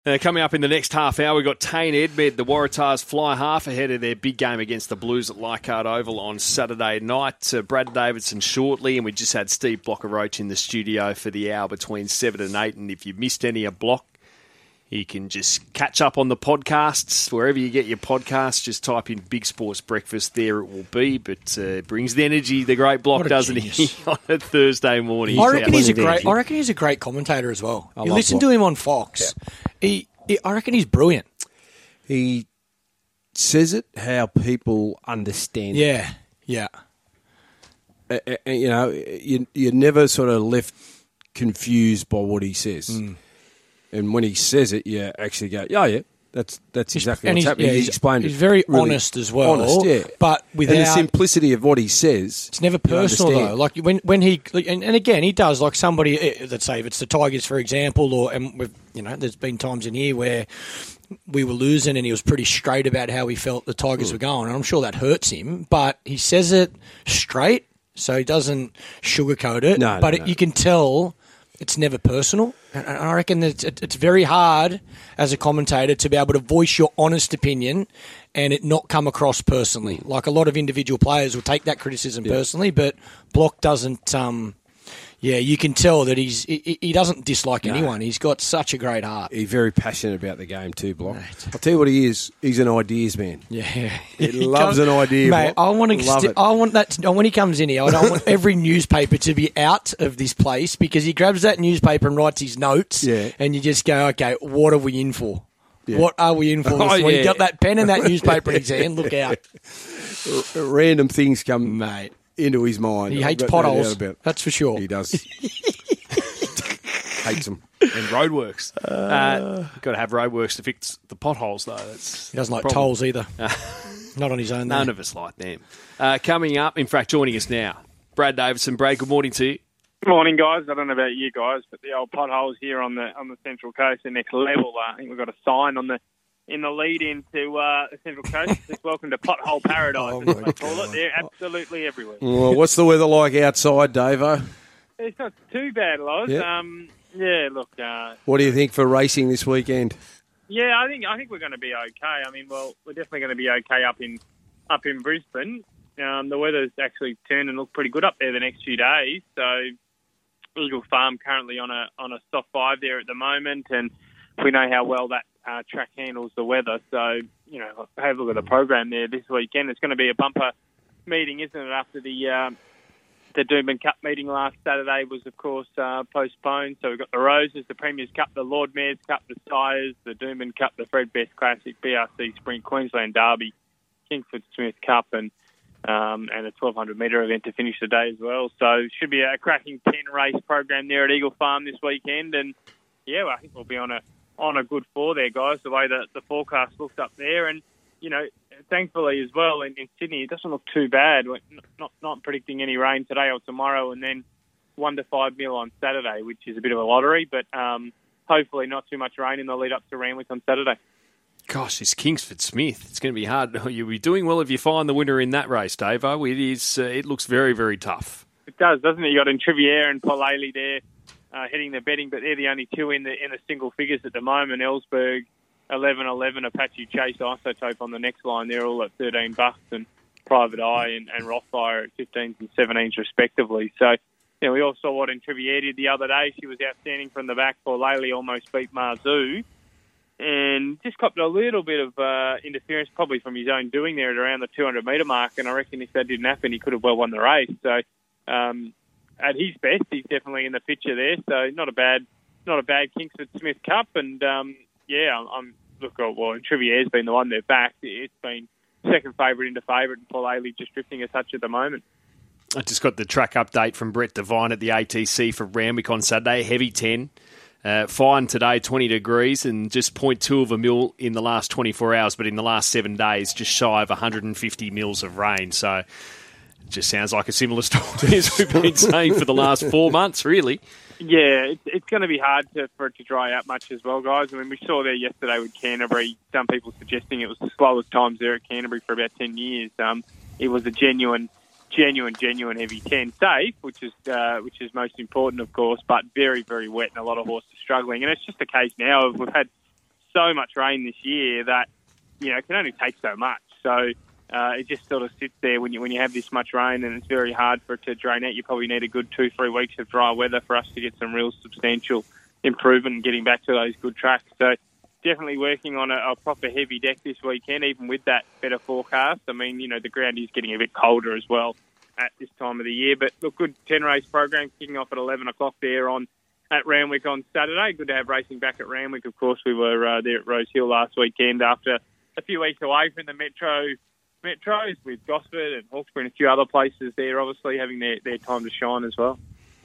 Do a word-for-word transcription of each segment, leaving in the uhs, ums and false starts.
Uh, coming up in the next half hour, we've got Tane Edmed. The Waratahs fly half ahead of their big game against the Blues at Leichhardt Oval on Saturday night. Uh, Brad Davidson shortly, and we just had Steve Blocker-Roach in the studio for the hour between seven and eight. And if you missed any of Block, you can just catch up on the podcasts. Wherever you get your podcasts, just type in Big Sports Breakfast. There it will be. But uh, it brings the energy the great Block doesn't he on a Thursday morning. I reckon he's a great. I reckon he's a great commentator as well. I you listen Block. to him on Fox. Yeah. He, he, I reckon he's brilliant. He says it how people understand. Yeah, it. yeah. Uh, uh, you know, you you're never sort of left confused by what he says. Mm. And when he says it, you actually go, "Yeah, yeah, that's that's exactly and what's happening." Yeah, he's, he's explained he's it. very really honest as well. Honest, yeah. But without and the simplicity of what he says, it's never personal though. Like when when he and, and again he does like somebody. Let's say if it's the Tigers, for example, or and we've, you know, there's been times in here where we were losing and he was pretty straight about how he felt the Tigers mm. were going, and I'm sure that hurts him. But he says it straight, so he doesn't sugarcoat it. No, but no, it, no. you can tell. It's never personal. And I reckon that it's very hard as a commentator to be able to voice your honest opinion and it not come across personally. Like a lot of individual players will take that criticism yeah. personally, but Block doesn't. Um, yeah, you can tell that he's he, he doesn't dislike no. anyone. He's got such a great heart. He's very passionate about the game too, Block. Mate. I'll tell you what he is. He's an ideas man. Yeah, he, he loves an idea. Mate, Block. I want to. Love st- I want that to, when he comes in here. I don't want every newspaper to be out of this place because he grabs that newspaper and writes his notes. Yeah. And you just go, okay, what are we in for? Yeah. What are we in for? Oh, when yeah. you got that pen and that newspaper in his hand, look out. R- random things come, mate, into his mind. He hates potholes. No That's for sure. He does. Hates them. And roadworks. Uh, uh, got to have roadworks to fix the potholes, though. That's he doesn't like problem. tolls either. Not on his own. None there. of us like them. Uh, coming up, in fact, joining us now, Brad Davidson. Brad, good morning to you. Good morning, guys. I don't know about you guys, but the old potholes here on the on the Central Coast are next level. Uh, I think we've got a sign on the in the lead into uh, the Central Coast. It's welcome to Pothole Paradise, oh as they call it. They're absolutely everywhere. Well, what's the weather like outside, Davo? It's not too bad, Loz. Yep. Um, yeah, look. Uh, what do you think for racing this weekend? Yeah, I think I think we're going to be okay. I mean, well, we're definitely going to be okay up in up in Brisbane. Um, the weather's actually turned and looked pretty good up there the next few days. So Eagle Farm currently on a on a soft five there at the moment, and we know how well that uh, track handles the weather. So you know, have a look at the program there this weekend. It's going to be a bumper meeting, isn't it? After the uh, the Doomben Cup meeting last Saturday was, of course, uh, postponed. So we've got the Roses, the Premier's Cup, the Lord Mayor's Cup, the Sires, the Doomben Cup, the Fred Best Classic, B R C Spring Queensland Derby, Kingsford Smith Cup, and um, and a twelve hundred metre event to finish the day as well. So it should be a cracking ten race program there at Eagle Farm this weekend. And yeah, well, I think we'll be on a on a good four there, guys. The way that the forecast looks up there, and you know, thankfully as well in, in Sydney, it doesn't look too bad. We're not not predicting any rain today or tomorrow, and then one to five mil on Saturday, which is a bit of a lottery, but um, hopefully not too much rain in the lead up to Randwick on Saturday. Gosh, it's Kingsford Smith. It's going to be hard. You'll be doing well if you find the winner in that race, Davo. It is. Uh, it looks very, very tough. It does, doesn't it? You got Intriviere and Paul Ailey there uh, heading the betting, but they're the only two in the in the single figures at the moment. Ellsberg, eleven eleven, Apache Chase, Isotope on the next line. They're all at thirteen bucks, and Private Eye and, and Rothfire at fifteens and seventeens respectively. So, you know, we all saw what Intriviere did the other day. She was outstanding from the back. Paul Ailey almost beat Marzu. And just copped a little bit of uh, interference, probably from his own doing there at around the two hundred metre mark. And I reckon if that didn't happen, he could have well won the race. So um, at his best, he's definitely in the picture there. So not a bad, not a bad Kingsford Smith Cup. And um, yeah, I'm, I'm look. Well, Intriviere's been the one they've backed. It's been second favourite into favourite, and Paul Ailey just drifting a touch at the moment. I just got the track update from Brett Devine at the A T C for Randwick on Saturday. Heavy ten. Uh, fine today, twenty degrees, and just zero point two of a mil in the last twenty-four hours, but in the last seven days, just shy of one hundred fifty mils of rain. So it just sounds like a similar story as we've been saying for the last four months, really. Yeah, it's, it's going to be hard to, for it to dry out much as well, guys. I mean, we saw there yesterday with Canterbury, some people suggesting it was the slowest times there at Canterbury for about ten years. Um, it was a genuine... Genuine, genuine heavy ten, safe, which is uh, which is most important, of course, but very, very wet, and a lot of horses struggling. And it's just a case now of we've had so much rain this year that, you know, it can only take so much. So uh, it just sort of sits there when you when you have this much rain, and it's very hard for it to drain out. You probably need a good two, three weeks of dry weather for us to get some real substantial improvement and getting back to those good tracks. So definitely working on a, a proper heavy deck this weekend, even with that better forecast. I mean, you know, the ground is getting a bit colder as well at this time of the year. But look, good ten-race program kicking off at eleven o'clock there on at Randwick on Saturday. Good to have racing back at Randwick. Of course, we were uh, there at Rose Hill last weekend after a few weeks away from the Metro Metros with Gosford and Hawkesbury and a few other places there, obviously having their, their time to shine as well.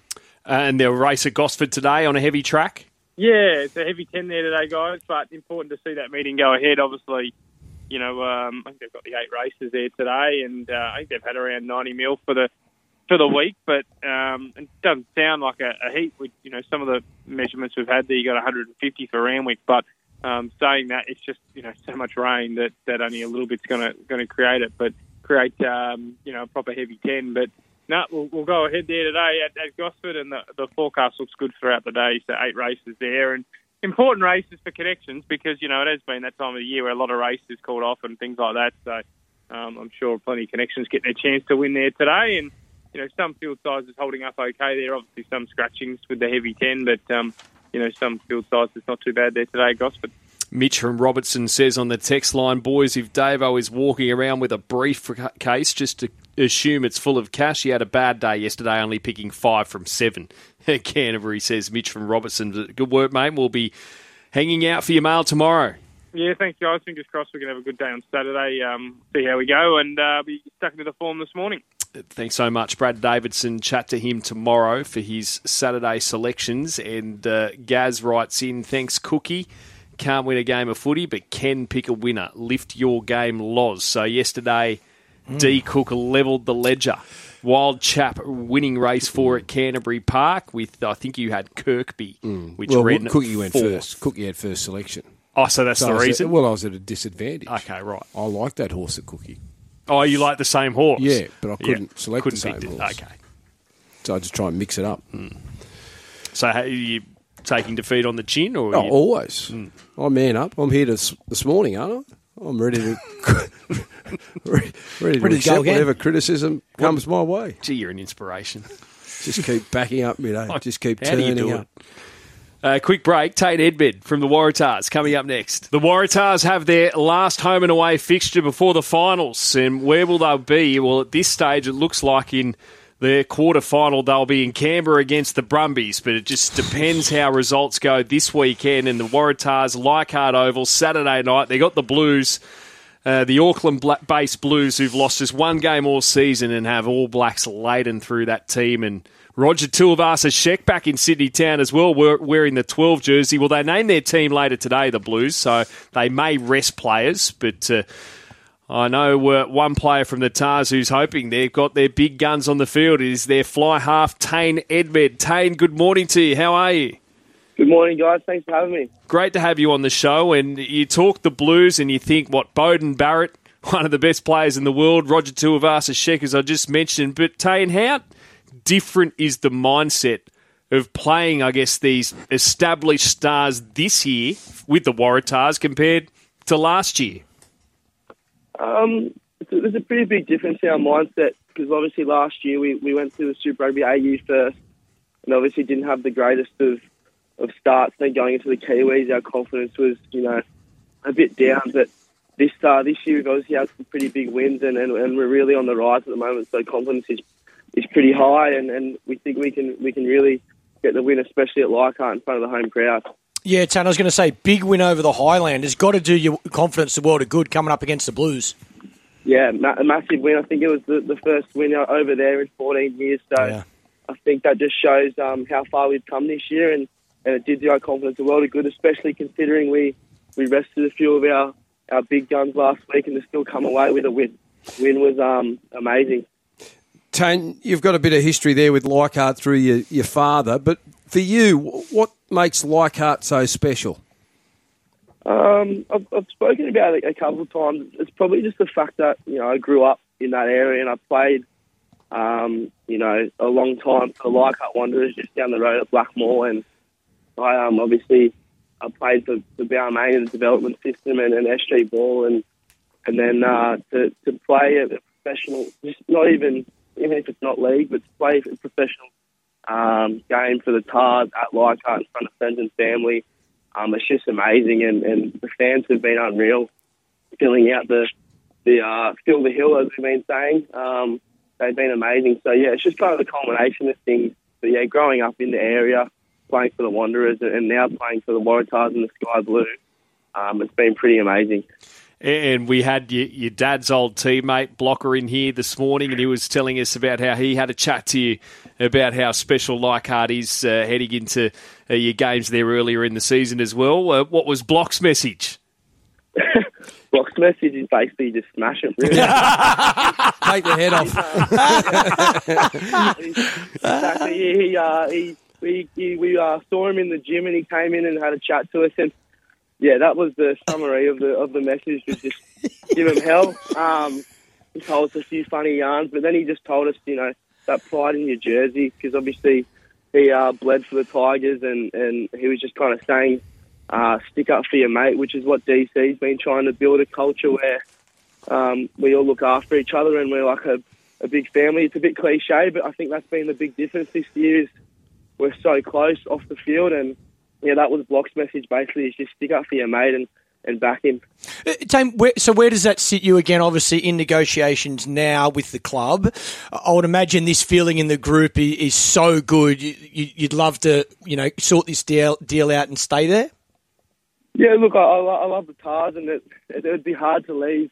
And they'll race at Gosford today on a heavy track? Yeah, it's a heavy ten there today, guys, but important to see that meeting go ahead. Obviously, you know, um, I think they've got the eight races there today, and uh, I think they've had around ninety mil for the for the week, but um, it doesn't sound like a, a heat. With, you know, some of the measurements we've had there, you got one hundred fifty for Randwick, but um, saying that, it's just, you know, so much rain that, that only a little bit's going to going to create it, but create, um, you know, a proper heavy ten. But no, we'll, we'll go ahead there today at, at Gosford, and the, the forecast looks good throughout the day, so eight races there, and important races for connections because, you know, it has been that time of the year where a lot of races called off and things like that, so um, I'm sure plenty of connections get their chance to win there today, and you know, some field sizes holding up okay there. Obviously, some scratchings with the heavy ten, but, um, you know, some field sizes not too bad there today at Gosford. Mitch from Robertson says on the text line, boys, if Davo is walking around with a briefcase just to assume it's full of cash, he had a bad day yesterday, only picking five from seven. Canterbury, says Mitch from Robertson. Good work, mate. We'll be hanging out for your mail tomorrow. Yeah, thanks, guys. Fingers crossed we can have a good day on Saturday. Um, see how we go, and uh, be stuck into the form this morning. Thanks so much, Brad Davidson. Chat to him tomorrow for his Saturday selections. And uh, Gaz writes in, thanks, Cookie. Can't win a game of footy, but can pick a winner. Lift your game, Loz. So yesterday, mm. D. Cook levelled the ledger. Wild chap winning race four at Canterbury Park with, I think you had Kirkby, mm. which well, ran Cookie went fourth. first. Cookie had first selection. Oh, so that's so the reason? At, well, I was at a disadvantage. Okay, right. I like that horse at Cookie. Oh, you like the same horse? Yeah, but I couldn't yeah, select couldn't the same pick horse. Okay. So I just try and mix it up. Mm. So are you taking defeat on the chin? Or oh, you... always. Mm. I man up. I'm here this, this morning, aren't I? I'm ready to ready, ready to ready accept to go whatever criticism what? comes my way. Gee, you're an inspiration. Just keep backing up, you know. Just keep How do you turning do up. it? Uh, quick break. Tate Edmed from the Waratahs coming up next. The Waratahs have their last home and away fixture before the finals. And where will they be? Well, at this stage, it looks like in their quarter-final they'll be in Canberra against the Brumbies. But it just depends how results go this weekend. And the Waratahs, Leichhardt Oval, Saturday night. They got the Blues, uh, the Auckland-based Blues, who've lost just one game all season and have All Blacks laden through that team. And Roger Tuivasa-Sheck back in Sydney Town as well, wearing the twelve jersey. Well, they name their team later today, the Blues, so they may rest players. But uh, I know uh, one player from the Tars who's hoping they've got their big guns on the field is their fly half, Tate Edmed. Tate, good morning to you. How are you? Good morning, guys. Thanks for having me. Great to have you on the show. And you talk the Blues and you think, what, Bowden Barrett, one of the best players in the world, Roger Tuivasa-Sheck, as I just mentioned. But Tate, how different is the mindset of playing, I guess, these established stars this year with the Waratahs compared to last year? Um, there's a pretty big difference in our mindset because obviously last year we, we went to the Super Rugby A U first and obviously didn't have the greatest of, of starts. Then going into the Kiwis, our confidence was, you know, a bit down. But this uh, this year we've obviously had some pretty big wins and, and, and we're really on the rise at the moment, so confidence is is pretty high, and, and we think we can we can really get the win, especially at Leichhardt in front of the home crowd. Yeah, Tan, I was going to say, big win over the Highlanders. Got to do your confidence the world of good coming up against the Blues. Yeah, ma- a massive win. I think it was the, the first win over there in fourteen years, so yeah. I think that just shows um, how far we've come this year, and, and it did do our confidence the world of good, especially considering we, we rested a few of our, our big guns last week and to still come away with a win. Win was um, amazing. Tate, you've got a bit of history there with Leichhardt through your, your father, but for you, what makes Leichhardt so special? Um, I've, I've spoken about it a couple of times. It's probably just the fact that, you know, I grew up in that area and I played, um, you know, a long time for Leichhardt Wanderers just down the road at Blackmore, and I um, obviously I played for, for Balmain in the development system and, and S G Ball, and and then uh, to to play at a professional, just not even even if it's not league, but to play a professional um, game for the Tars at Leichhardt in front of friends and family, um, it's just amazing, and, and the fans have been unreal, filling out the the uh, fill the hill, as we've been saying. Um, they've been amazing. So yeah, it's just kind of the culmination of things. But yeah, growing up in the area, playing for the Wanderers, and now playing for the Waratahs and the Sky Blue, um, it's been pretty amazing. And we had your, your dad's old teammate, Blocker, in here this morning, and he was telling us about how he had a chat to you about how special Leichhardt is uh, heading into uh, your games there earlier in the season as well. Uh, what was Block's message? Block's message is basically just smash it, really. Take the head off. Exactly. He, he, uh, he, we he, we uh, saw him in the gym, and he came in and had a chat to us, and yeah, that was the summary of the of the message. Was just give him hell. Um, he told us a few funny yarns, but then he just told us, you know, that pride in your jersey, because obviously he uh, bled for the Tigers, and, and he was just kind of saying, uh, stick up for your mate, which is what D C's been trying to build, a culture where um, we all look after each other and we're like a, a big family. It's a bit cliche, but I think that's been the big difference this year is we're so close off the field, and yeah, that was Block's message basically, is just stick up for your mate and, and back him. Uh, Tame, where, so where does that sit you again, obviously in negotiations now with the club? I would imagine this feeling in the group is, is so good, you, you, you'd love to, you know, sort this deal, deal out and stay there? Yeah, look, I, I, I love the Tars, and it, it would be hard to leave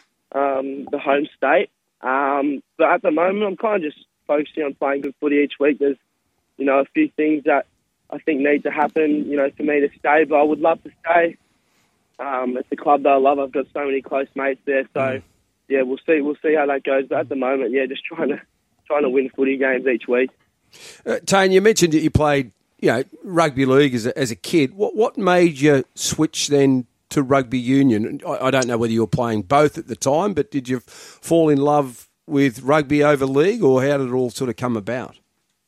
um, the home state. Um, but at the moment, I'm kind of just focusing on playing good footy each week. There's, you know, a few things that I think need to happen, you know, for me to stay. But I would love to stay. Um, it's a club that I love. I've got so many close mates there. So, mm. yeah, we'll see. We'll see how that goes. But at the moment, yeah, just trying to trying to win footy games each week. Uh, Tane, you mentioned that you played, you know, rugby league as a, as a kid. What what made you switch then to rugby union? I, I don't know whether you were playing both at the time, but did you fall in love with rugby over league, or how did it all sort of come about?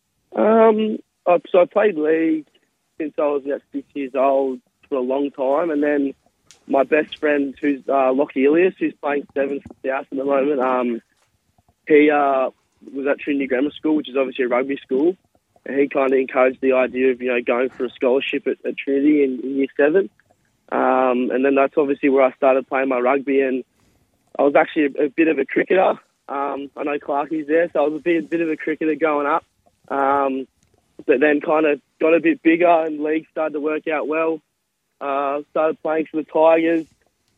Um, so I played league since I was about six years old for a long time, and then my best friend, who's uh, Lockie Ilias, who's playing seventh for South at the moment, um, he uh, was at Trinity Grammar School, which is obviously a rugby school, and he kind of encouraged the idea of, you know, going for a scholarship at, at Trinity in, in year seven. Um, and then that's obviously where I started playing my rugby, and I was actually a, a bit of a cricketer. Um, I know Clarkie's there, so I was a bit, bit of a cricketer going up. Um, but then kind of got a bit bigger, and league started to work out well. Uh, started playing for the Tigers.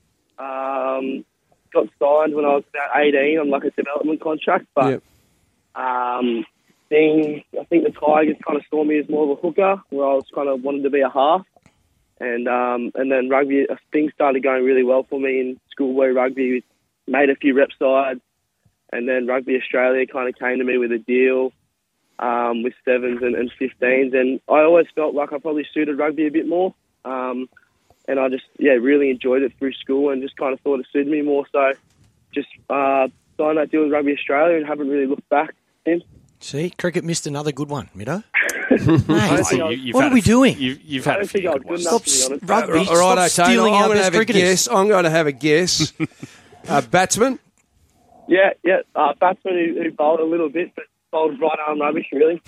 Um, got signed when I was about eighteen on like a development contract, but yep. um, thing, I think the Tigers kind of saw me as more of a hooker, where I was kind of wanted to be a half. And um, and then rugby, things started going really well for me in schoolboy rugby. Made a few rep sides, and then Rugby Australia kind of came to me with a deal um, with sevens and, and fifteens. And I always felt like I probably suited rugby a bit more. Um, and I just, yeah, really enjoyed it through school, and just kind of thought it suited me more. So just uh, signed that deal with Rugby Australia and haven't really looked back since. See, cricket missed another good one, Middo. Mate, Oh, you, what are we a, doing? You, you've I had a don't think few I good was good ones. enough, to be honest. Rugby, All right, stop okay, stealing I'm our going to best have a cricketers. guess. I'm going to have a guess. uh, batsman? Yeah, yeah. Uh, batsman who, who bowled a little bit, but bowled right arm rubbish, really.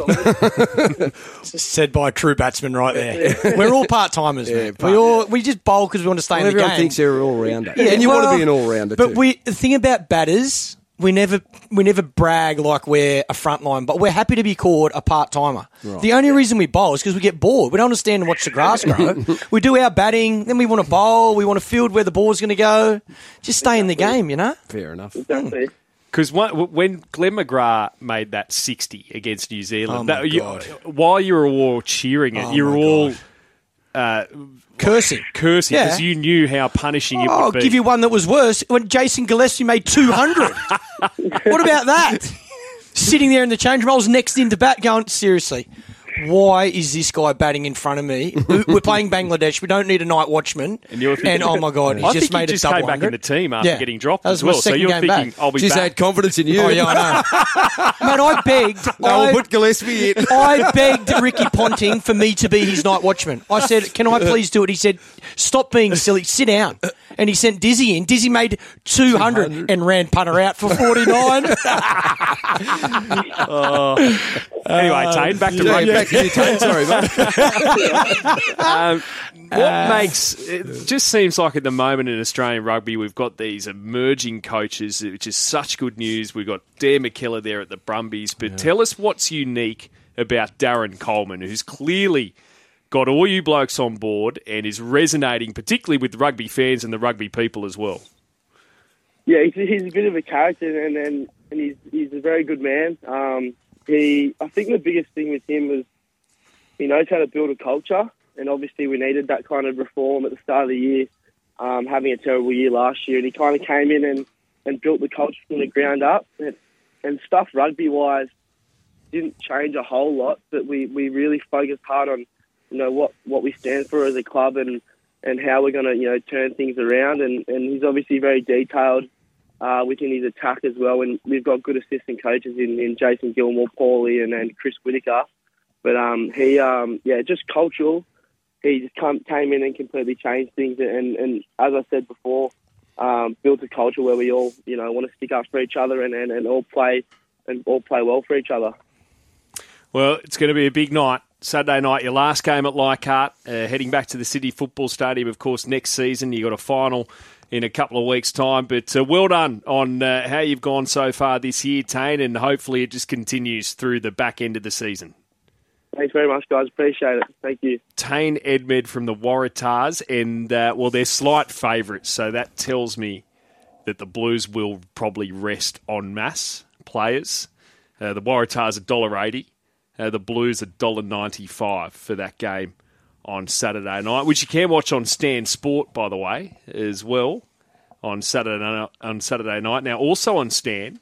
Said by a true batsman right there. We're all part-timers, Yeah, man. part- we all we just bowl because we want to stay Well, in the everyone game. thinks they're an all-rounder. Yeah, and you well, want to be an all-rounder But too. we the thing about batters, we never we never brag like we're a frontline, but we're happy to be called a part-timer. Right. The only reason we bowl is because we get bored. We don't understand and watch the grass grow. We do our batting, then we want to bowl, we want to field where the ball's going to go. Just stay in the game, you know? Fair enough. Exactly. Because when Glenn McGrath made that sixty against New Zealand, Oh, my that, you, God. while you were all cheering it, Oh, you were my all uh, Cursing. cursing Yeah. because you knew how punishing it Oh, I'll would be. give you one that was worse. When Jason Gillespie made two hundred. What about that? Sitting there in the change room, I was next in to bat going, seriously, why is this guy batting in front of me? We're playing Bangladesh. We don't need a night watchman. And you're thinking, and oh my god, he's I just think made he just a double came back in hundred. the team after Yeah. getting dropped That was as my well. So second you're game thinking, back. I'll be She's back. had confidence in you. Oh yeah, I know. Man, I begged. No, I, we'll put Gillespie in. I begged Ricky Ponting for me to be his night watchman. I said, "Can I please do it?" He said, "Stop being silly. Sit down." And he sent Dizzy in. Dizzy made two hundred and ran punter out for forty-nine. Anyway, Tane, back to Yeah, rugby. back to you, Tane. Sorry, mate. Um, what makes it just seems like at the moment in Australian rugby we've got these emerging coaches, which is such good news. We've got Dare McKellar there at the Brumbies, but tell us what's unique about Darren Coleman, who's clearly got all you blokes on board and is resonating particularly with rugby fans and the rugby people as well. Yeah, he's, he's a bit of a character, and and, and he's he's a very good man. Um, he, I think the biggest thing with him was he knows how to build a culture, and obviously we needed that kind of reform at the start of the year, um, having a terrible year last year, and he kind of came in and, and built the culture from the ground up, and, and stuff rugby-wise didn't change a whole lot, but we, we really focused hard on, you know, what, what we stand for as a club and, and how we're going to, you know, turn things around, and, and he's obviously very detailed uh, within his attack as well, and we've got good assistant coaches in, in Jason Gilmore, Paulie, and, and Chris Whitaker. But um, he, um, yeah, just cultural. He just come, came in and completely changed things, and, and as I said before, um, built a culture where we all, you know, want to stick up for each other and, and, and all play and all play well for each other. Well, it's going to be a big night. Saturday night, your last game at Leichhardt, uh, heading back to the City Football Stadium, of course, next season. You've got a final in a couple of weeks' time. But uh, well done on uh, how you've gone so far this year, Tane, and hopefully it just continues through the back end of the season. Thanks very much, guys. Appreciate it. Thank you. Tane Edmed from the Waratahs, and, uh, well, they're slight favourites, so that tells me that the Blues will probably rest en masse players. Uh, the Waratahs one dollar eighty. Uh, the Blues one dollar ninety-five for that game on Saturday night, which you can watch on Stan Sport, by the way, as well, on Saturday, on Saturday night. Now, also on Stan,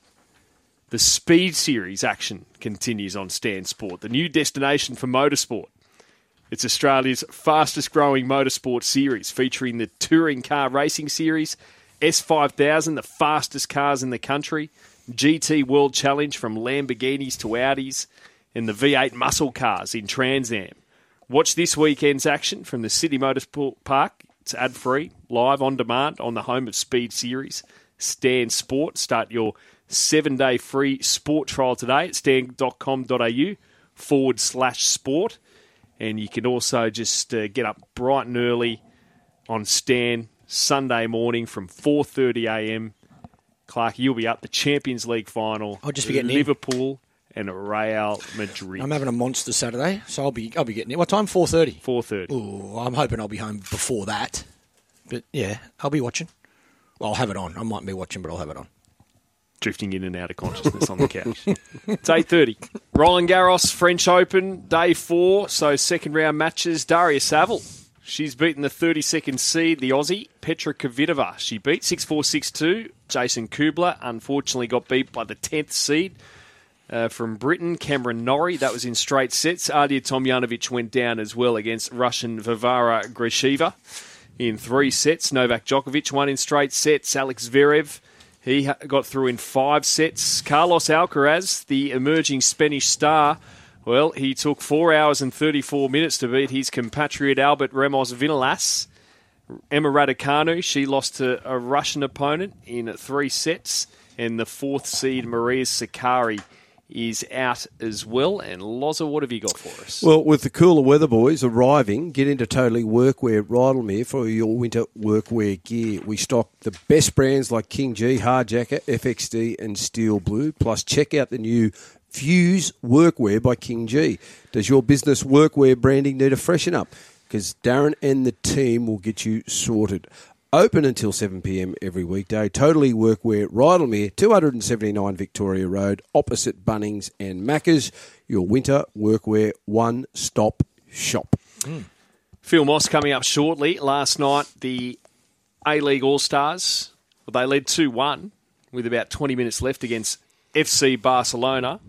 the Speed Series action continues on Stan Sport, the new destination for motorsport. It's Australia's fastest-growing motorsport series, featuring the Touring Car Racing Series, S five thousand, the fastest cars in the country, G T World Challenge from Lamborghinis to Audis, and the V eight muscle cars in Trans Am. Watch this weekend's action from the City Motorsport Park. It's ad-free, live on demand on the home of Speed Series, Stan Sport. Start your seven-day free sport trial today at stan.com.au forward slash sport. And you can also just uh, get up bright and early on Stan Sunday morning from four thirty a m. Clark, you'll be up the Champions League final. I'll just be getting in. Liverpool and Real Madrid. I'm having a monster Saturday, so I'll be I'll be getting it. What time? four thirty. four thirty. Ooh, I'm hoping I'll be home before that. But yeah, I'll be watching. Well, I'll have it on. I mightn't be watching, but I'll have it on. Drifting in and out of consciousness on the couch. It's eight thirty. Roland Garros French Open, day four, so second round matches. Daria Saville, she's beaten the thirty-second seed, the Aussie, Petra Kvitova. She beat six four, six two. Jason Kubler unfortunately got beat by the tenth seed uh, from Britain, Cameron Norrie. That was in straight sets. Adia Tomljanovic went down as well against Russian Varvara Grisheva in three sets. Novak Djokovic won in straight sets. Alex Zverev, he got through in five sets. Carlos Alcaraz, the emerging Spanish star, well, he took four hours and thirty-four minutes to beat his compatriot Albert Ramos Vinolas. Emma Raducanu, she lost to a Russian opponent in three sets. And the fourth seed, Maria Sakkari, is out as well. And Loza, what have you got for us? Well, with the cooler weather, boys, arriving, get into Totally Workwear Rydalmere for your winter workwear gear. We stock the best brands like King G, Hardjacker, F X D and Steel Blue. Plus, check out the new Fuse Workwear by King G. Does your business workwear branding need a freshen up? Because Darren and the team will get you sorted. Open until seven p m every weekday. Totally Workwear, Rydalmere, two seventy-nine Victoria Road, opposite Bunnings and Macca's. Your winter workwear one-stop shop. Mm. Phil Moss coming up shortly. Last night, the A-League All-Stars, well, they led two one with about twenty minutes left against F C Barcelona.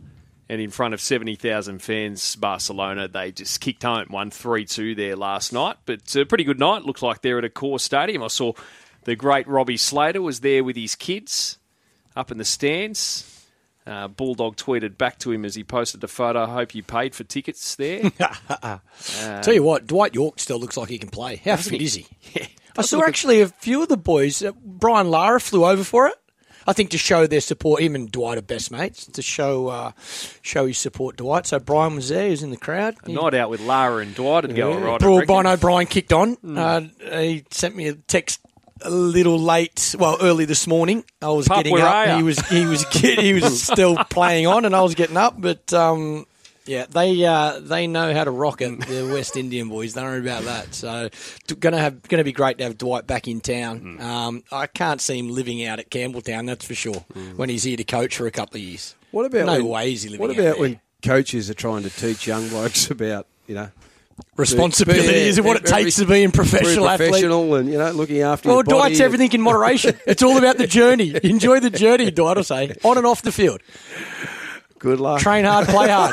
And in front of seventy thousand fans, Barcelona, they just kicked home, won three two there last night. But a pretty good night. Looks like they're at a core stadium. I saw the great Robbie Slater was there with his kids up in the stands. Uh, Bulldog tweeted back to him as he posted a photo, I hope you paid for tickets there. uh, Tell you what, Dwight York still looks like he can play. How fit is he? Yeah, I saw actually a few of the boys. Uh, Brian Lara flew over for it. I think to show their support, him and Dwight are best mates, to show uh, show his support Dwight. So Brian was there, he was in the crowd. A he, night out with Lara and Dwight would go yeah. all right. Poor Brian O'Brien kicked on. Mm. Uh, he sent me a text a little late, well, early this morning. I was Pup, getting up. And he was he was he was still playing on, and I was getting up. But um, yeah, they uh, they know how to rock it. The West Indian boys. Don't worry about that. So, going to have going to be great to have Dwight back in town. Mm. Um, I can't see him living out at Campbelltown. That's for sure. Mm. When he's here to coach for a couple of years. What about no when, way is he living? What out about there. when coaches are trying to teach young blokes about you know responsibilities and what it takes to be a professional athlete? Professional and you know looking after. Well, your body Dwight's and... everything in moderation. It's all about the journey. Enjoy the journey, Dwight. I'll say on and off the field. Good luck. Train hard, play hard.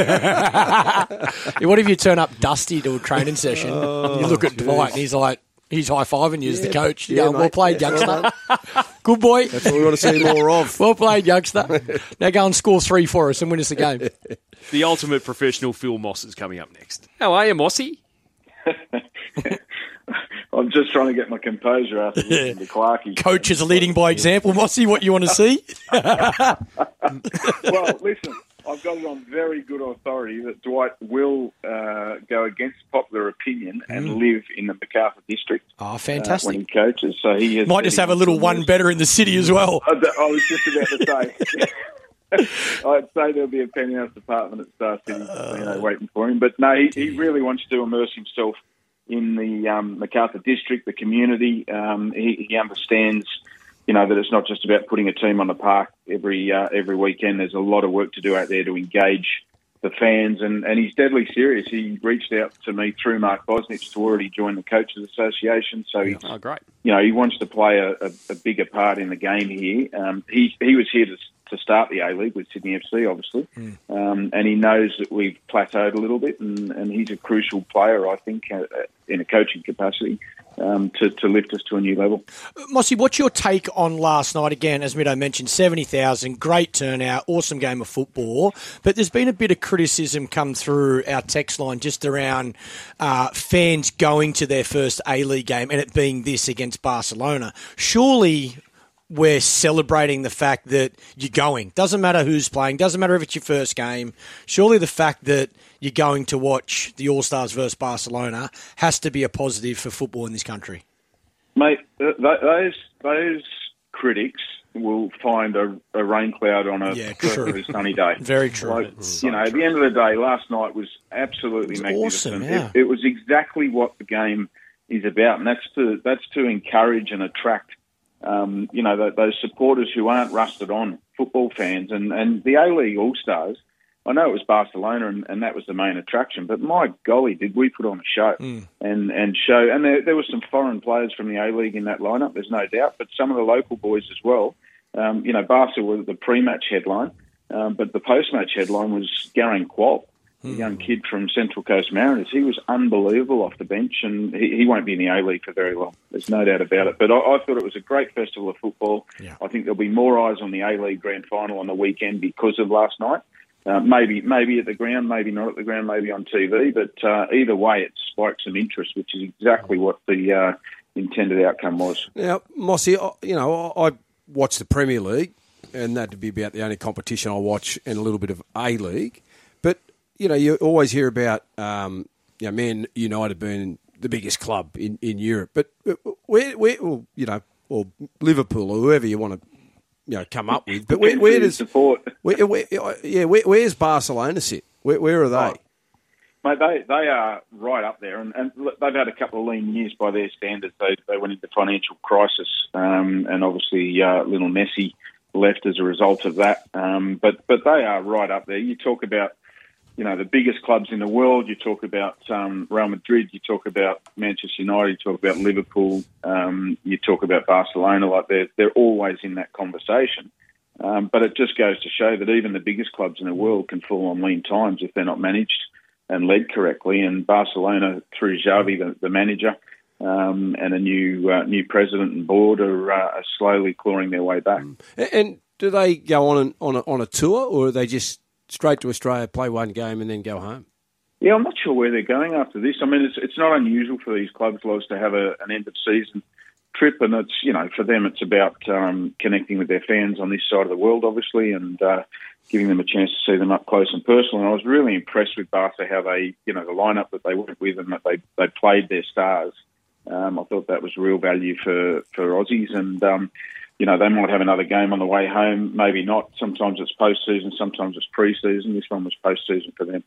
What if you turn up dusty to a training session? Oh, you look at geez. Dwight and he's like, he's high-fiving you yeah, as the coach. You yeah, go, well played, yeah, youngster. Good boy. That's what we want to see more of. Well played, youngster. Now go and score three for us and win us the game. The ultimate professional, Phil Moss, is coming up next. How are you, Mossy? I'm just trying to get my composure after listening to Clarkie. Coach is leading by example, Mossy. What you want to see? Well, listen, I've got it on very good authority that Dwight will uh, go against popular opinion and mm. live in the Macarthur district. Oh, fantastic! Uh, when he coaches, so he has might just have a little one this. better in the city as well. I, I was just about to say. I'd say there'll be a penthouse apartment at Star City, uh, you know, waiting for him. But no, he, he really wants to immerse himself in the um, Macarthur district, the community. Um, he, he understands, you know, that it's not just about putting a team on the park every uh, every weekend. There's a lot of work to do out there to engage the fans, and, and he's deadly serious. He reached out to me through Mark Bosnich to already join the Coaches Association. So he's, oh, great. You know, he wants to play a, a, a bigger part in the game here. Um, he he was here to to start the A-League with Sydney F C, obviously, mm. um, and he knows that we've plateaued a little bit, and, and he's a crucial player, I think, uh, in a coaching capacity um, to, to lift us to a new level. Mossy, what's your take on last night? Again, as Mido mentioned, seventy thousand, great turnout, awesome game of football, but there's been a bit of criticism come through our text line just around uh, fans going to their first A-League game and it being this against Barcelona. Surely we're celebrating the fact that you're going. Doesn't matter who's playing. Doesn't matter if it's your first game. Surely the fact that you're going to watch the All-Stars versus Barcelona has to be a positive for football in this country. Mate, th- th- those those critics will find a, a rain cloud on a yeah, perfectly sunny day. Very true. Like, so you know, true. At the end of the day, last night was absolutely it was magnificent. Awesome, yeah. it, it was exactly what the game is about, and that's to that's to encourage and attract Um, you know, th- those supporters who aren't rusted on, football fans, and, and the A-League All-Stars. I know it was Barcelona and, and that was the main attraction, but my golly, did we put on a show mm. and, and show. And there, there were some foreign players from the A-League in that lineup, there's no doubt, but some of the local boys as well. Um, you know, Barca was the pre-match headline, um, but the post-match headline was Garen Qualt, a young kid from Central Coast Mariners. He was unbelievable off the bench, and he, he won't be in the A-League for very long. There's no doubt about it. But I, I thought it was a great festival of football. Yeah. I think there'll be more eyes on the A-League Grand Final on the weekend because of last night. Uh, maybe maybe at the ground, maybe not at the ground, maybe on T V. But uh, either way, it spiked some interest, which is exactly what the uh, intended outcome was. Now, Mossy, you know, I watch the Premier League, and that'd be about the only competition I watch, and a little bit of A-League. But you know, you always hear about um, you know, Man United being the biggest club in, in Europe, but where, where, well, you know, or Liverpool or whoever you want to, you know, come up with. But where, where does support? Where, where, yeah, where, where's Barcelona sit? Where, where are they? Oh, mate, they they are right up there, and, and they've had a couple of lean years by their standards. They they went into financial crisis, um, and obviously uh, little Messi left as a result of that. Um, but but they are right up there. You talk about, you know, the biggest clubs in the world. You talk about um, Real Madrid. You talk about Manchester United. You talk about Liverpool. Um, you talk about Barcelona. Like they're they're always in that conversation. Um, but it just goes to show that even the biggest clubs in the world can fall on lean times if they're not managed and led correctly. And Barcelona, through Xavi, the, the manager, um, and a new uh, new president and board, are, uh, are slowly clawing their way back. And, and do they go on an, on a, on a tour, or are they just straight to Australia, play one game, and then go home? Yeah, I'm not sure where they're going after this. I mean, it's it's not unusual for these clubs, Loz, to have a, an end of season trip, and it's, you know, for them it's about um, connecting with their fans on this side of the world, obviously, and uh, giving them a chance to see them up close and personal. And I was really impressed with Barca, how they, you know, the lineup that they went with and that they they played their stars. Um, I thought that was real value for for Aussies, and um, you know, they might have another game on the way home, maybe not. Sometimes it's post-season, sometimes it's pre-season. This one was post-season for them.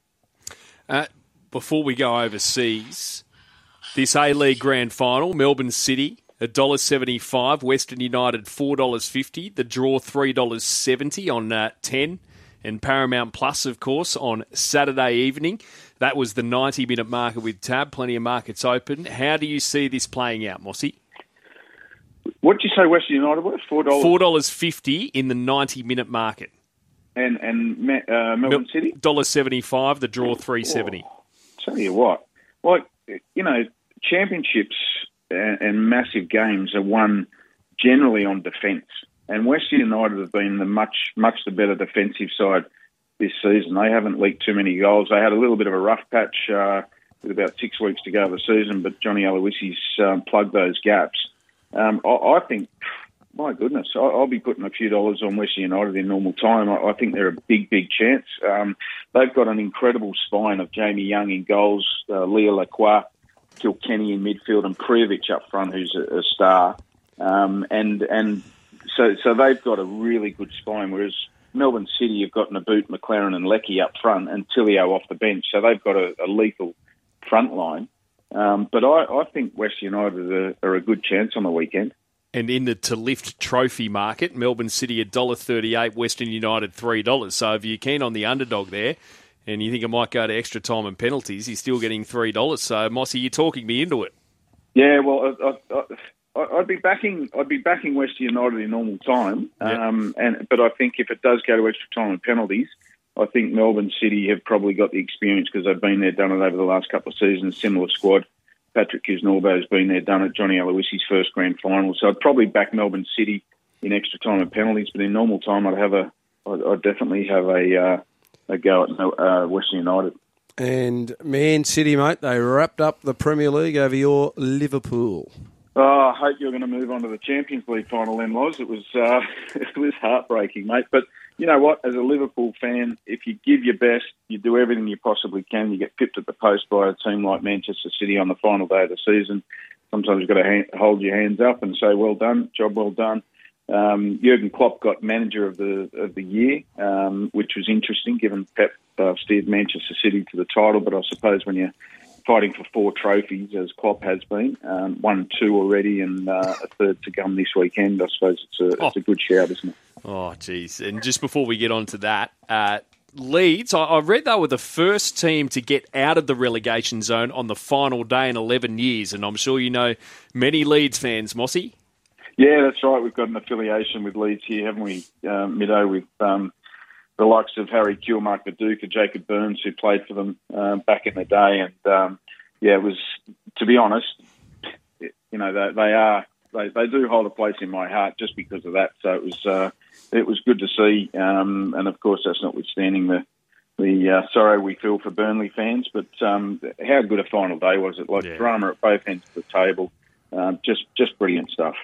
Uh, before we go overseas, this A-League Grand Final, Melbourne City, one dollar seventy-five, Western United four dollars fifty, the draw three dollars seventy on uh, ten, and Paramount Plus, of course, on Saturday evening. That was the ninety-minute market with Tab, plenty of markets open. How do you see this playing out, Mossy? What did you say Western United were? four dollars? four dollars fifty in the ninety-minute market. And and uh, Melbourne Mel- City? one dollar seventy-five, the draw three dollars seventy. Oh, tell you what, like, you know, championships and, and massive games are won generally on defence. And Western United have been the much, much the better defensive side this season. They haven't leaked too many goals. They had a little bit of a rough patch uh, with about six weeks to go of the season, but Johnny Aloisi's um, plugged those gaps. Um, I, I think... My goodness, I'll be putting a few dollars on Western United in normal time. I think they're a big, big chance. Um, they've got an incredible spine of Jamie Young in goals, uh, Leah Lacroix, Kilkenny in midfield, and Prijovic up front, who's a, a star. Um, and and so so they've got a really good spine, whereas Melbourne City have got Naboot, McLaren and Leckie up front, and Tilio off the bench. So they've got a, a lethal front line. Um, but I, I think Western United are, are a good chance on the weekend. And in the To Lift trophy market, Melbourne City one dollar thirty-eight, Western United three dollars. So if you're keen on the underdog there and you think it might go to extra time and penalties, you're still getting three dollars. So, Mossy, you're talking me into it. Yeah, well, I, I, I'd be backing I'd be backing Western United in normal time. Yep. Um, and But I think if it does go to extra time and penalties, I think Melbourne City have probably got the experience because they've been there, done it over the last couple of seasons, similar squad. Patrick Kisnorbo's been there, done it. Johnny Aloisi's first grand final. So I'd probably back Melbourne City in extra time and penalties, but in normal time, I'd have a, I'd, I'd definitely have a, uh, a go at uh, Western United. And Man City, mate, they wrapped up the Premier League over your Liverpool. Oh, I hope you're going to move on to the Champions League final then, Loz. It was uh, it was heartbreaking, mate. But you know what? As a Liverpool fan, if you give your best, you do everything you possibly can, you get pipped at the post by a team like Manchester City on the final day of the season. Sometimes you've got to hand, hold your hands up and say, well done, job well done. Um, Jurgen Klopp got manager of the of the year, um, which was interesting, given Pep uh, steered Manchester City to the title. But I suppose when you're fighting for four trophies, as Klopp has been, um, won two already and uh, a third to come this weekend, I suppose it's a, oh. it's a good shout, isn't it? Oh, geez. And just before we get on to that, uh, Leeds, I, I read they were the first team to get out of the relegation zone on the final day in eleven years, and I'm sure you know many Leeds fans, Mossy. Yeah, that's right. We've got an affiliation with Leeds here, haven't we, um, Middo, with um, the likes of Harry Kewell, Mark Viduka, Jacob Burns, who played for them uh, back in the day. And, um, yeah, it was, to be honest, you know, they, they are, they, they do hold a place in my heart just because of that. So it was uh, it was good to see. Um, and, of course, that's notwithstanding the, the uh, sorrow we feel for Burnley fans. But um, how good a final day was it? Like yeah. drama at both ends of the table. Um, just, just brilliant stuff.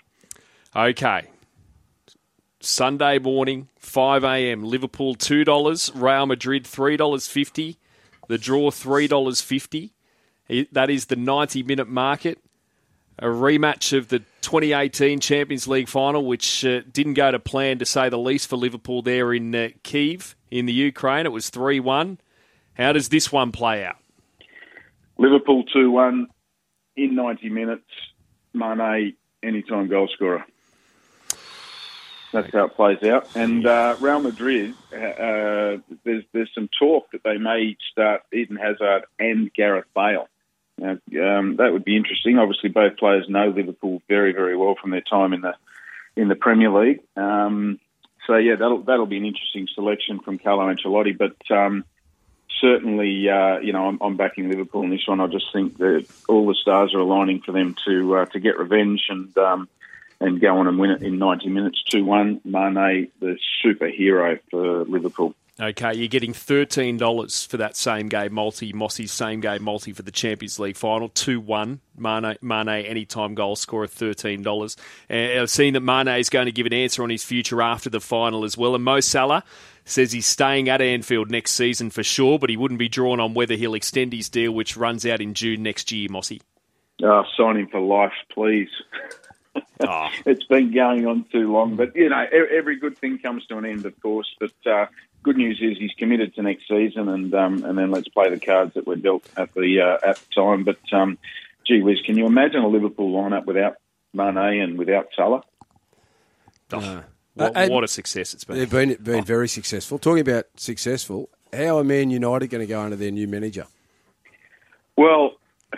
Okay. Sunday morning, five a.m, Liverpool two dollars, Real Madrid three dollars fifty, the draw three dollars fifty. That is the ninety-minute market. A rematch of the twenty eighteen Champions League final, which uh, didn't go to plan, to say the least, for Liverpool there in uh, Kyiv in the Ukraine. It was three one. How does this one play out? Liverpool two one in ninety minutes. Mane, anytime goal scorer. That's how it plays out. And uh, Real Madrid, uh, there's there's some talk that they may start Eden Hazard and Gareth Bale. Now, um, that would be interesting. Obviously, both players know Liverpool very, very well from their time in the in the Premier League. Um, so yeah, that'll that'll be an interesting selection from Carlo Ancelotti. But um, certainly, uh, you know, I'm, I'm backing Liverpool in this one. I just think that all the stars are aligning for them to uh, to get revenge and um, and go on and win it in ninety minutes, two one. Mane, the superhero for Liverpool. Okay, you're getting thirteen dollars for that same game multi, Mossy's same game multi for the Champions League final, two one. Mane, Mane anytime goal scorer, thirteen dollars. And I've seen that Mane is going to give an answer on his future after the final as well. And Mo Salah says he's staying at Anfield next season for sure, but he wouldn't be drawn on whether he'll extend his deal, which runs out in June next year, Mossy. Uh, sign him for life, please. Oh. It's been going on too long. But, you know, every good thing comes to an end, of course. But uh, good news is he's committed to next season, and um, and then let's play the cards that were dealt at the uh, at the time. But, um, gee whiz, can you imagine a Liverpool lineup without Mane and without Salah? Oh, No. what, Uh, what a success it's been. They've been been very successful. Talking about successful, how are Man United going to go under their new manager? Well,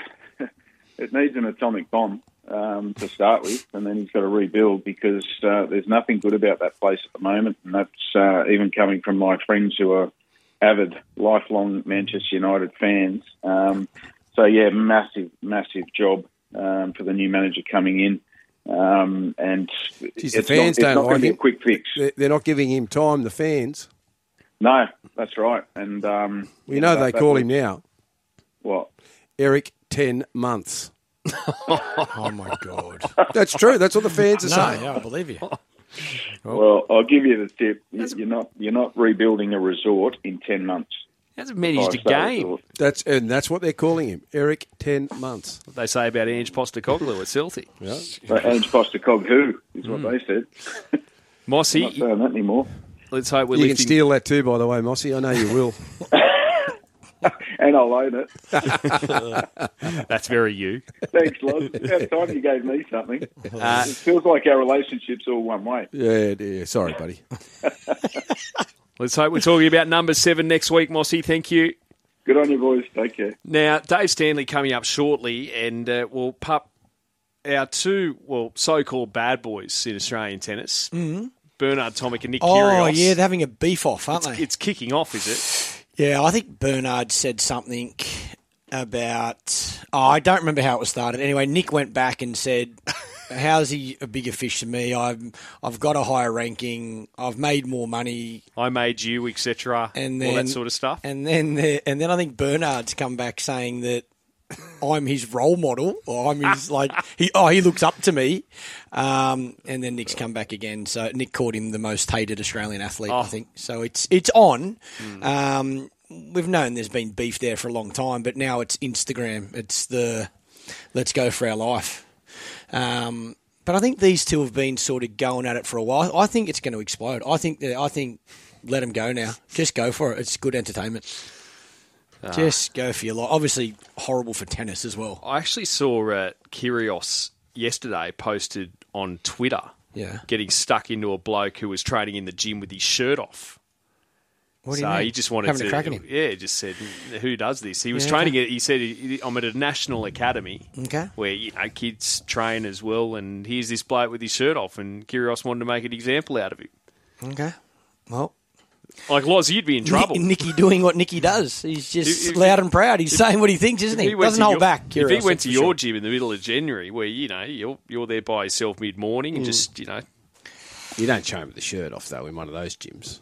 it needs an atomic bomb um, to start with, and then he's got to rebuild because uh, there's nothing good about that place at the moment, and that's uh, even coming from my friends who are avid, lifelong Manchester United fans. Um, so, yeah, massive, massive job um, for the new manager coming in. Um, and Jeez, it's the fans not, it's don't not going like to be a him. quick fix. They're- They're not giving him time, the fans. No, that's right. And um, We know that- they that call was- him now. What? Eric, ten months. Oh, my God. That's true. That's what the fans are No, saying. yeah, I believe you. Well, I'll give you the tip. You- You're not you're not rebuilding a resort in ten months. He hasn't managed a Five-star game. resort. That's and that's what they're calling him. Eric, ten months. What they say about Ange Postecoglou at Celtic. Yeah. So Ange Postecoglou is what they said. I'm Mossy, not saying that anymore. let's hope we're You can lifting... steal that too, by the way, Mossy. I know you will. And I'll own it. That's very you. Thanks, Loz. It's about time you gave me something. Uh, It feels like our relationship's all one way. Yeah, yeah. Sorry, buddy. let's hope we're talking about number seven next week, Mossy. Thank you. Good on you, boys. Take care. Now, Dave Stanley coming up shortly, and uh, we'll pup our two, well, so-called bad boys in Australian tennis, mm-hmm. Bernard Tomic and Nick Oh, Kyrgios. yeah, they're having a beef off, aren't it's, they? it's kicking off, is it? Yeah, I think Bernard said something about... Oh, I don't remember how it started. Anyway, Nick went back and said, how's he a bigger fish than me? I've, I've got a higher ranking. I've made more money. I made you, et cetera, And all then, that sort of stuff. And then, the, and then I think Bernard's come back saying that I'm his role model, or I'm his like he. Oh, he looks up to me. Um, and then Nick's come back again. So Nick called him the most hated Australian athlete. Oh. I think so. It's it's on. Mm. Um, we've known there's been beef there for a long time, but now it's Instagram. It's the let's go for our life. Um, but I think these two have been sort of going at it for a while. I think it's going to explode. I think that, I think let them go now. Just go for it. It's good entertainment. Just go for your life. Obviously, horrible for tennis as well. I actually saw uh, Kyrgios yesterday posted on Twitter Yeah. getting stuck into a bloke who was training in the gym with his shirt off. What do so you mean? he just wanted Having to, a crack at him. yeah, just said, "Who does this?" He was Yeah, training okay. it. He said, he- "I'm at a national academy Okay. where you know kids train as well." And here's this bloke with his shirt off, and Kyrgios wanted to make an example out of him. Okay. Well, Like Loz, you'd be in trouble. Nick, Nicky doing what Nicky does. He's just If- if- loud and proud. He's saying what he thinks, isn't he? If went Doesn't to hold your- back. If he Kyrgios, went to that's your for sure. gym in the middle of January, where you know you're you're there by yourself mid morning Mm. and just you know, You don't show him with the shirt off, though, in one of those gyms.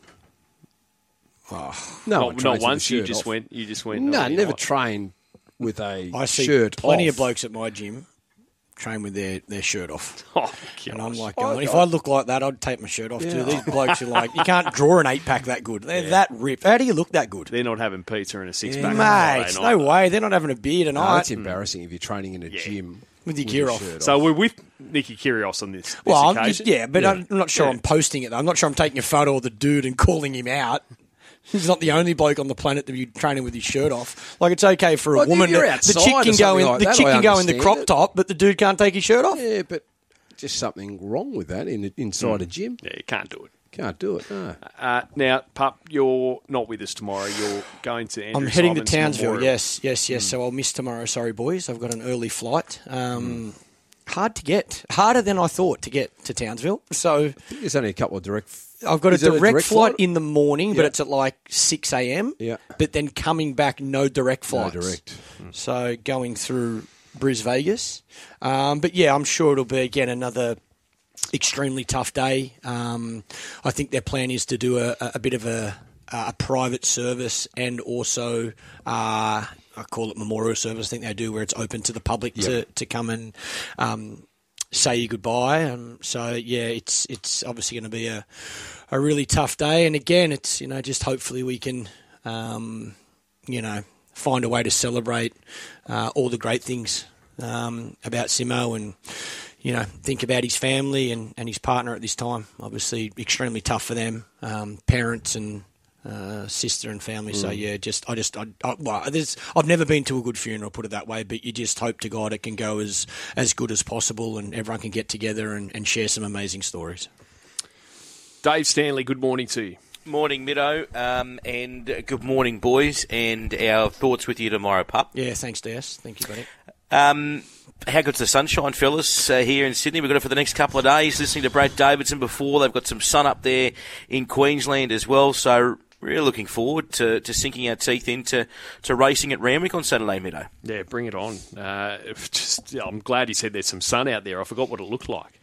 Oh, No, not, one trains not with the once. You shirt just off. went. You just went. No, oh, you never know what? train with a I see shirt plenty off. of blokes at my gym train with their, their shirt off. Oh, And I'm gosh. like, I- going, if I look like that, I'd take my shirt off Yeah. too. These blokes are like, you can't draw an eight pack that good. They're that ripped. How do you look that good? They're not having pizza and a six Yeah. pack. Mate, no way. They're not having a beer No, tonight that's embarrassing if you're training in a Yeah. gym with your with gear your off. shirt So off. we're with Nicky Kyrgios on this, this Well, I'm occasion. just, yeah, but Yeah. I'm not sure Yeah. I'm posting it, though. I'm not sure I'm taking a photo of the dude and calling him out. He's not the only bloke on the planet to be training with his shirt off. Like, it's okay for a Well, woman. you're to, the outside chick or can go something in. like the that, chick I can go in the understand crop it. top, but the dude can't take his shirt off. Yeah, but just something wrong with that in inside a gym. Yeah, you can't do it. Can't do it. No. Uh, now, Pup, you're not with us tomorrow. You're going to Andrew I'm heading Simon's to Townsville. Memorial. Yes, yes, yes. So I'll miss tomorrow. Sorry, boys. I've got an early flight. Um, hard to get. Harder than I thought to get to Townsville. So There's only a couple of direct. I've got a Is it direct, direct flight flight? in the morning, but Yeah. it's at like six a.m. Yeah. But then coming back, no direct No flights. direct. So going through Bris Vegas. Um, but yeah, I'm sure it'll be, again, another extremely tough day. Um, I think their plan is to do a, a bit of a, a private service and also, uh, I call it memorial service, I think they do, where it's open to the public Yep. to, to come and um, say your goodbye. Um, so, yeah, it's it's obviously going to be a, a really tough day. And again, it's, you know, just hopefully we can, um, you know, find a way to celebrate uh, all the great things um, about Simo and, you know, think about his family and, and his partner at this time. Obviously, extremely tough for them, um, parents and uh, sister and family. Mm. So yeah, just I just I, I, well, there's, I've never been to a good funeral, put it that way. But you just hope to God it can go as as good as possible, and everyone can get together and, and share some amazing stories. Dave Stanley, good morning to you. Morning, Middo, um, and good morning, boys, and our thoughts with you tomorrow, pup. Yeah, thanks, Des. Thank you, buddy. Um, how good's the sunshine, fellas, uh, here in Sydney? We've got it for the next couple of days. Listening to Brad Davidson before, they've got some sun up there in Queensland as well, so really looking forward to, to sinking our teeth into to racing at Randwick on Saturday, Middo. Yeah, bring it on. Uh, just, I'm glad he said there's some sun out there. I forgot what it looked like.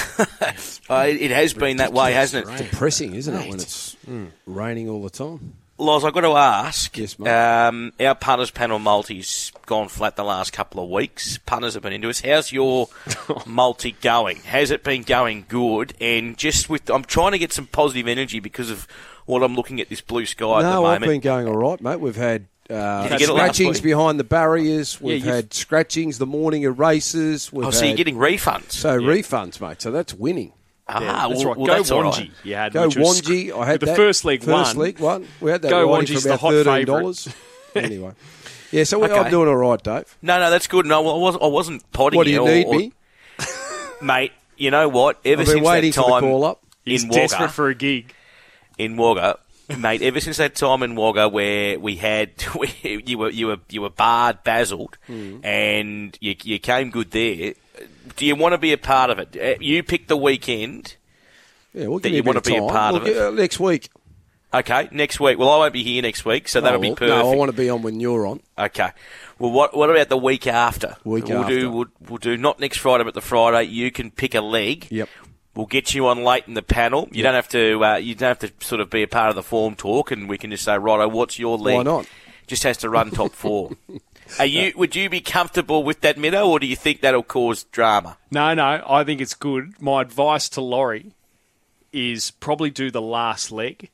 uh, it has been that way, hasn't it? Depressing, isn't it, when it's mm. raining all the time? Loz, I've got to ask, yes, mate. Um, our punters panel multi's gone flat the last couple of weeks. Punters have been into us. How's your multi going? Has it been going good? And just with, I'm trying to get some positive energy because of what I'm looking at this blue sky no, at the moment. No, I've been going all right, mate. We've had uh, Did you get it last scratchings week? behind the barriers. We've Yeah, had scratchings the morning of races. We've Oh, so had, you're getting refunds? So Yeah. refunds, mate. So that's winning. Ah, Yeah, that's well, right. well, Go that's all Wanji. right. You had Go which was Wanji. sc- I had the that. first league First one. league one. We had that Go riding Wanji's for the about hot thirteen dollars. Anyway. Yeah, so we Okay. I'm doing all right, Dave. No, no, that's good. No, I wasn't, I wasn't potting What do you or, need or- me? Mate, you know what? Ever I've been since waiting that for the time call up. He's in desperate Wagga, for a gig. in Wagga, mate, ever since that time in Wagga where we had you were you were you were barred, basiled, Mm. and you you came good there. Do you want to be a part of it? Uh, You picked the weekend. Yeah, we'll that give you you a bit want to be a time. part We'll of it. get- uh, next week. Okay, next week. Well, I won't be here next week, so that'll Oh, be well, perfect. No, I want to be on when you're on. Okay. Well, what what about the week after? Week we'll after. do we'll, we'll do not next Friday, but the Friday. You can pick a leg. Yep. We'll get you on late in the panel. You Yep. don't have to. Uh, you don't have to sort of be a part of the form talk, and we can just say, righto, what's your leg? Why not? Just has to run top four. Are you? Would you be comfortable with that, Middo, or do you think that'll cause drama? No, no, I think it's good. My advice to Laurie is probably do the last leg.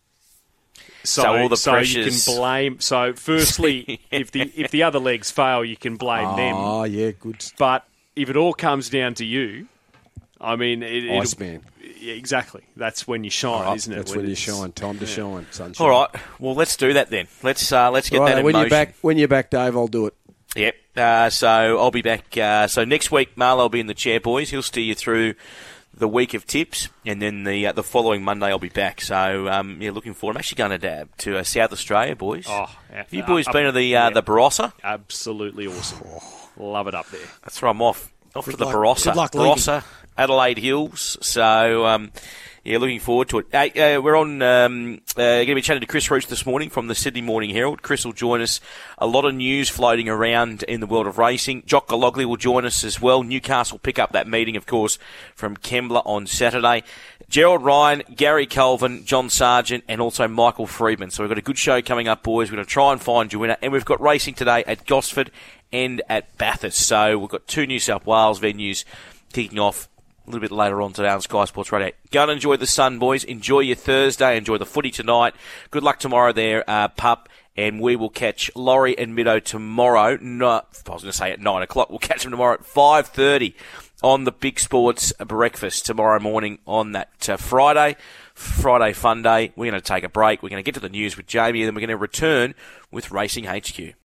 So, So all the so you pressures- can blame. So, firstly, if the if the other legs fail, you can blame them. Oh, yeah, good. But if it all comes down to you, I mean, it, it'll- Iceman. Yeah, exactly. That's when you shine, Right, isn't it? That's when you it's- shine. Time to shine, sunshine. All right. Well, let's do that then. Let's uh, let's get Right, that in when motion. you're back, when you're back, Dave, I'll do it. Yep. Uh, so I'll be back. Uh, so next week, Marlo will be in the chair, boys. He'll steer you through the week of tips, and then the uh, the following Monday I'll be back. So um, yeah, looking forward. I'm actually going to uh, to uh, South Australia, boys. Oh, Have you boys uh, been to the uh, yeah. the Barossa? Absolutely awesome. Love it up there. That's where I'm off. Off Good to the luck- Barossa. good luck leaving. Barossa, Adelaide Hills. So, um, yeah, looking forward to it. Hey, uh, we're on, um, uh, going to be chatting to Chris Roach this morning from the Sydney Morning Herald. Chris will join us. A lot of news floating around in the world of racing. Jock Gologly will join us as well. Newcastle pick up that meeting, of course, from Kembla on Saturday. Gerald Ryan, Gary Colvin, John Sargent, and also Michael Friedman. So we've got a good show coming up, boys. We're going to try and find you winner. And we've got racing today at Gosford and at Bathurst. So we've got two New South Wales venues kicking off a little bit later on today on Sky Sports Radio. Go and enjoy the sun, boys. Enjoy your Thursday. Enjoy the footy tonight. Good luck tomorrow there, uh, pup. And we will catch Laurie and Middo tomorrow. Not, I was going to say at nine o'clock. We'll catch them tomorrow at five thirty on the Big Sports Breakfast tomorrow morning on that uh, Friday. Friday Fun Day. We're going to take a break. We're going to get to the news with Jamie, and then we're going to return with Racing H Q.